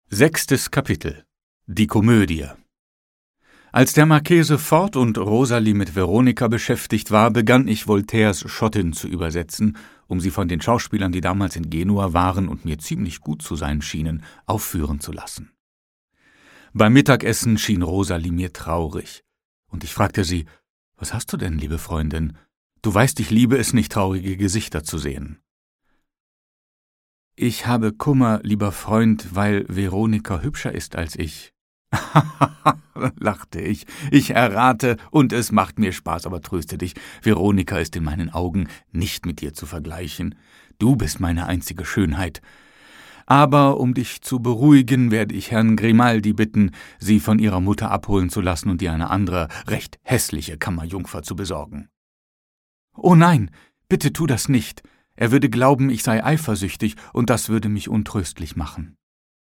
6. Kapitel. Die Komödie. Als der Marchese fort und Rosalie mit Veronika beschäftigt war, begann ich Voltaires Schottin zu übersetzen, um sie von den Schauspielern, die damals in Genua waren und mir ziemlich gut zu sein schienen, aufführen zu lassen. Beim Mittagessen schien Rosalie mir traurig, und ich fragte sie: »Was hast du denn, liebe Freundin? Du weißt, ich liebe es nicht, traurige Gesichter zu sehen.« »Ich habe Kummer, lieber Freund, weil Veronika hübscher ist als ich.« lachte ich. »Ich errate, und es macht mir Spaß, aber tröste dich, Veronika ist in meinen Augen nicht mit dir zu vergleichen. Du bist meine einzige Schönheit. Aber um dich zu beruhigen, werde ich Herrn Grimaldi bitten, sie von ihrer Mutter abholen zu lassen und dir eine andere, recht hässliche Kammerjungfer zu besorgen.« »Oh nein, bitte tu das nicht. Er würde glauben, ich sei eifersüchtig, und das würde mich untröstlich machen.«